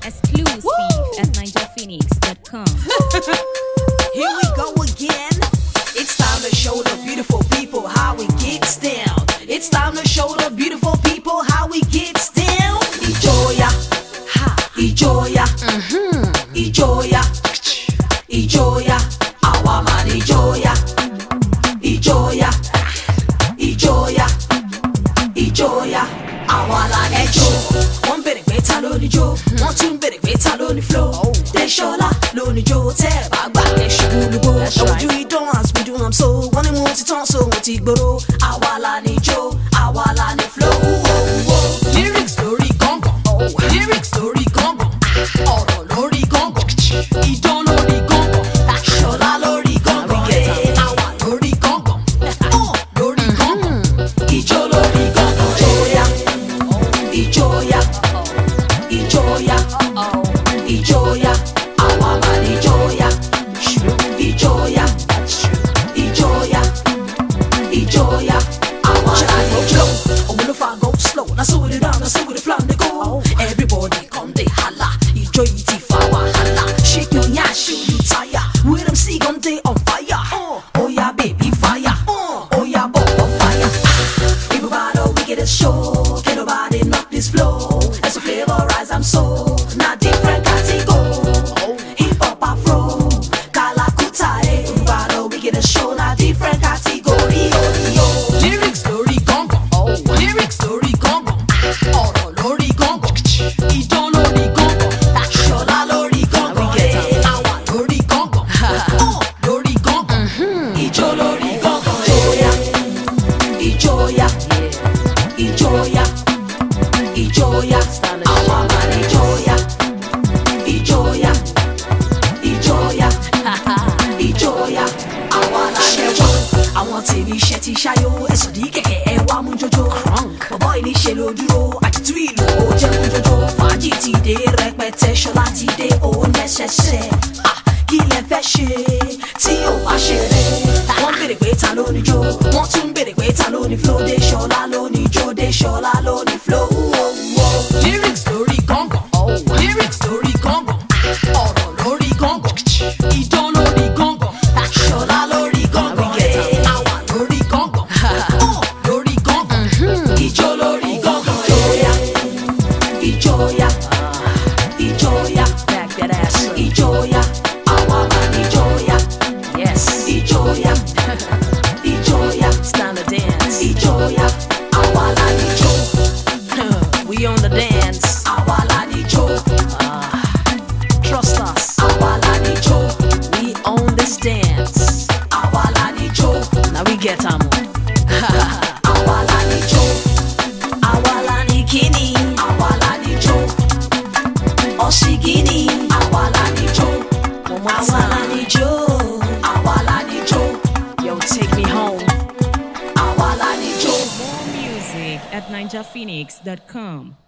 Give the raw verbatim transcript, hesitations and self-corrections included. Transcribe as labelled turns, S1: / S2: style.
S1: Exclusive Woo! At ninja phoenix dot com.
S2: Here we go again. It's time to show the beautiful people how we gets down. It's time to show the beautiful people how we gets down. Ijoya, ha, Ijoya, mhm, Ijoya, Ijoya, our man Ijoya, Ijoya, Ijoya, Ijoya, our land Ijo. One bit better lóní jó, one two bit better lóní flow. Deshola lóní jó, tẹ́ bá gbà lẹ ṣubú lúgbó. Ojú idán as we do am so, wọ́n ní mo ti tán so mo ti gbòòrò. Àwa la ní jó, àwa la ní flow. Lyrics lórí gángan, lyrics lórí gángan, ọ̀rọ̀ lórí gángan, idán lórí gángan, ṣọlá lórí gángan, àwa lórí gángan, lórí gángan, ijó lórí gángan. Ijoya, Ijoya, Ijoya, àwa máa ní Ijoya, Ijoya, Ijoya, Ijoya, àwa máa ní Ijo. Òun ló fa go slow, na so we dey down, na so we dey flam dey go. Everybody come dey holla, Ijo yìí ti fa wàhálà. Shake your yansh, you tire, with M C gun dey on fire. Oh yeah, baby fire, oh yeah, bubble fire. Everybody we get a show, can't nobody knock this flow. As a flavor rise, I'm so not different category. Hip hop afro, Kalakuta, everybody we get a show, not different category. Lyrics lórí gángan, lyrics lórí gángan, ọ̀rọ̀ lórí gángan, idán lórí gángan, ṣọlá lórí gángan, àwa lórí gángan, lórí gángan, ijó lórí gángan. Ijoya, Ijoya, Ijoya, àwa máa ní Ijoya, Ijoya, Ijoya, Ijoya, àwa la ṣẹ́wọ́. Àwọn tèmi iṣẹ́ ti ṣáyó, ẹ̀sùn ní kẹ̀kẹ́ ẹ wá mú jọjọ. Bọ̀bọ́ ìní ṣe ló dúró, àtìtú ìlú ó jẹ́ mú jọjọ. Fàájì ti dé rẹpẹtẹ, ṣọlá ti dé òun lẹ́sẹsẹ. Kí lẹ fẹ́ ṣe tí ò bá ṣeré? Wọ́n béèrè pé ta ló ní jó, wọ́n tún béèrè pé ta ló ní flow. Dé ṣọlá ló ní jó, dé ṣọlá ló ní flow. Lyrics lórí gángan, lyrics lórí gángan, ọ̀rọ̀ lórí gángan, idán lórí gángan, ṣọlá lórí gángan, àwa lórí gángan, lórí gángan, ijó lórí gángan. Ijoya, Ijoya, back that ass up. Ijoya, àwa máa ní Ijoya, yes, Ijoya, Ijoya, it's time to dance. Ijoya, àwa la ní Ijo. We on the dance. Àwa la ní Ijo. Uh, trust us. Àwa la ní Ijo. We own this dance. Àwa la ní Ijo. Now we get am on. Àwa la ní Ijo. Àwa la ní kíni. Àwa la ní Ijo. Ọ̀ṣìgìnì. Àwa la ní Ijo. Àwa la ní Ijo. Àwa la ní Ijo. Yo, take me home. Àwa la ní Ijo.
S1: More music at ninja phoenix dot com.